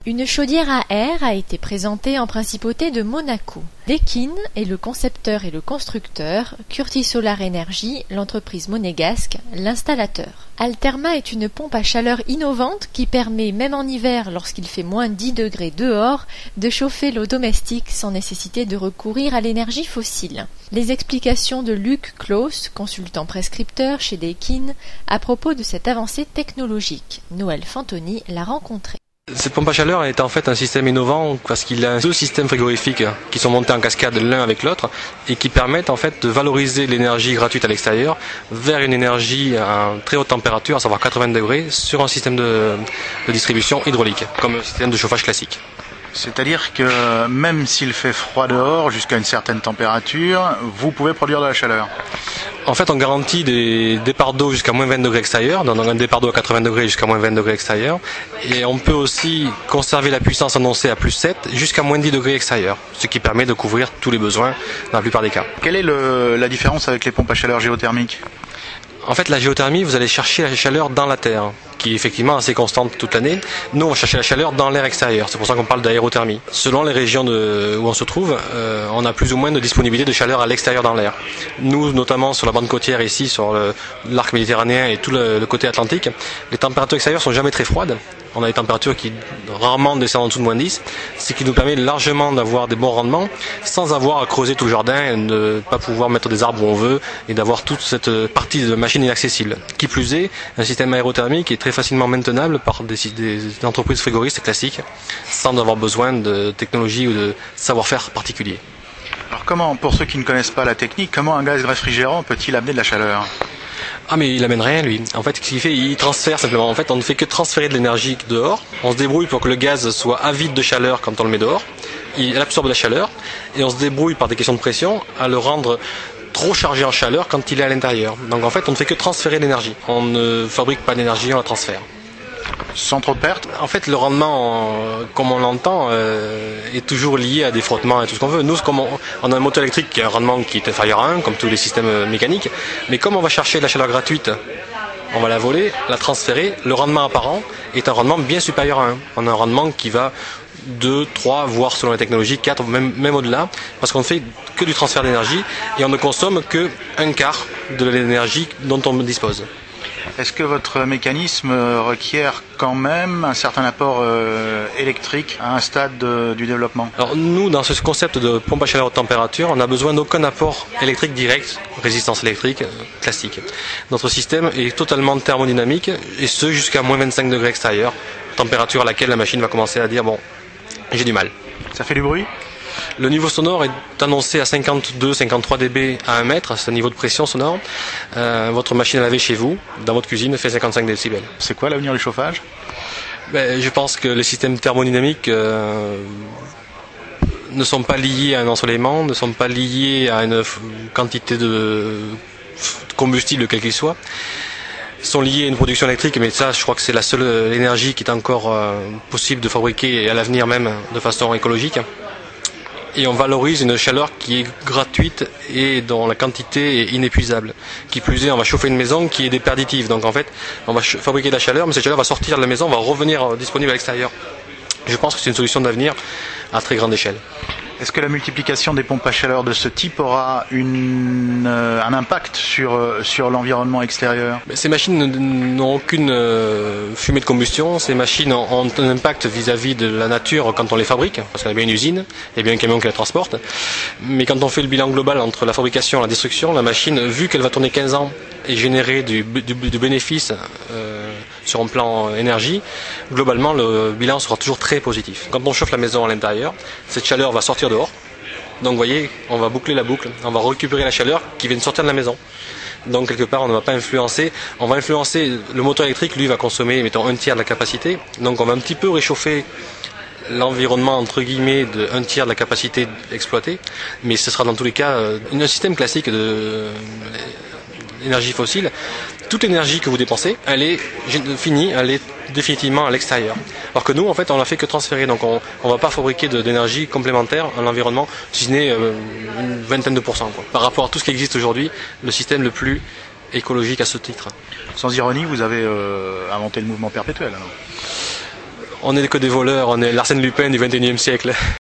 Une chaudière à air a été présentée en principauté de Monaco. Daikin est le concepteur et le constructeur, Curtis Solar Energy, l'entreprise monégasque, l'installateur. Alterma est une pompe à chaleur innovante qui permet, même en hiver lorsqu'il fait moins 10 degrés dehors, de chauffer l'eau domestique sans nécessiter de recourir à l'énergie fossile. Les explications de Luc Claus, consultant prescripteur chez Daikin, à propos de cette avancée technologique. Noël Fantoni l'a rencontré. Cette pompe à chaleur est en fait un système innovant parce qu'il a deux systèmes frigorifiques qui sont montés en cascade l'un avec l'autre et qui permettent en fait de valoriser l'énergie gratuite à l'extérieur vers une énergie à très haute température, à savoir 80 degrés, sur un système de distribution hydraulique, comme un système de chauffage classique. C'est-à-dire que même s'il fait froid dehors, jusqu'à une certaine température, vous pouvez produire de la chaleur. En fait, on garantit des départs d'eau jusqu'à moins 20 degrés extérieurs, donc un départ d'eau à 80 degrés jusqu'à moins 20 degrés extérieurs. Et on peut aussi conserver la puissance annoncée à plus 7 jusqu'à moins 10 degrés extérieurs, ce qui permet de couvrir tous les besoins dans la plupart des cas. Quelle est la différence avec les pompes à chaleur géothermiques ? En fait, la géothermie, vous allez chercher la chaleur dans la terre, qui est effectivement assez constante toute l'année. Nous, on va chercher la chaleur dans l'air extérieur. C'est pour ça qu'on parle d'aérothermie. Selon les régions où on se trouve, on a plus ou moins de disponibilité de chaleur à l'extérieur dans l'air. Nous, notamment sur la bande côtière ici, sur l'arc méditerranéen et tout le côté atlantique, les températures extérieures sont jamais très froides. On a des températures qui rarement descendent en dessous de moins 10, ce qui nous permet largement d'avoir des bons rendements sans avoir à creuser tout le jardin et de ne pas pouvoir mettre des arbres où on veut et d'avoir toute cette partie de machine inaccessible. Qui plus est, un système aérothermique est très facilement maintenable par des entreprises frigoristes classiques sans avoir besoin de technologie ou de savoir-faire particulier. Alors comment, pour ceux qui ne connaissent pas la technique, comment un gaz réfrigérant peut-il amener de la chaleur ? Ah mais il amène rien lui. En fait ce qu'il fait, il transfère simplement. En fait on ne fait que transférer de l'énergie dehors. On se débrouille pour que le gaz soit avide de chaleur quand on le met dehors. Il absorbe la chaleur et on se débrouille par des questions de pression à le rendre trop chargé en chaleur quand il est à l'intérieur. Donc en fait on ne fait que transférer l'énergie. On ne fabrique pas d'énergie, on la transfère. Sans trop de pertes ? En fait, le rendement, comme on l'entend, est toujours lié à des frottements et tout ce qu'on veut. Nous, comme on a un moteur électrique qui a un rendement qui est inférieur à 1, comme tous les systèmes mécaniques, mais comme on va chercher de la chaleur gratuite, on va la voler, la transférer, le rendement apparent est un rendement bien supérieur à 1. On a un rendement qui va 2, 3, voire selon la technologie, 4, même au-delà, parce qu'on ne fait que du transfert d'énergie et on ne consomme que un quart de l'énergie dont on dispose. Est-ce que votre mécanisme requiert quand même un certain apport électrique à un stade du développement ? Alors nous, dans ce concept de pompe à chaleur haute température, on n'a besoin d'aucun apport électrique direct, résistance électrique classique. Notre système est totalement thermodynamique et ce jusqu'à moins 25 degrés extérieur, température à laquelle la machine va commencer à dire bon, j'ai du mal. Ça fait du bruit ? Le niveau sonore est annoncé à 52-53 dB à 1 mètre, c'est un niveau de pression sonore. Votre machine à laver chez vous, dans votre cuisine, fait 55 décibels. C'est quoi l'avenir du chauffage ? Je pense que les systèmes thermodynamiques ne sont pas liés à un ensoleillement, ne sont pas liés à une quantité de combustible quel qu'il soit. Ils sont liés à une production électrique, mais ça, je crois que c'est la seule énergie qui est encore possible de fabriquer, et à l'avenir même, de façon écologique. Et on valorise une chaleur qui est gratuite et dont la quantité est inépuisable. Qui plus est, on va chauffer une maison qui est déperditive. Donc en fait, on va fabriquer de la chaleur, mais cette chaleur va sortir de la maison, va revenir disponible à l'extérieur. Je pense que c'est une solution d'avenir à très grande échelle. Est-ce que la multiplication des pompes à chaleur de ce type aura un impact sur l'environnement extérieur ? Ces machines n'ont aucune fumée de combustion. Ces machines ont un impact vis-à-vis de la nature quand on les fabrique, parce qu'on a bien une usine, il y a bien un camion qui la transporte. Mais quand on fait le bilan global entre la fabrication et la destruction, la machine, vu qu'elle va tourner 15 ans et générer du bénéfice sur un plan énergie, globalement le bilan sera toujours très positif. Quand on chauffe la maison à l'intérieur, cette chaleur va sortir dehors. Donc vous voyez, on va boucler la boucle, on va récupérer la chaleur qui vient de sortir de la maison. Donc quelque part on ne va pas influencer, on va influencer le moteur électrique, lui va consommer mettons un tiers de la capacité. Donc on va un petit peu réchauffer l'environnement entre guillemets de un tiers de la capacité exploitée, mais ce sera dans tous les cas un système classique de l'énergie fossile. Toute l'énergie que vous dépensez, elle est finie, elle est définitivement à l'extérieur. Alors que nous, en fait, on n'a fait que transférer, donc on ne va pas fabriquer d'énergie complémentaire à l'environnement, si ce n'est une vingtaine de pourcents. Par rapport à tout ce qui existe aujourd'hui, le système le plus écologique à ce titre. Sans ironie, vous avez inventé le mouvement perpétuel alors. on n'est que des voleurs, on est l'Arsène Lupin du XXIe siècle.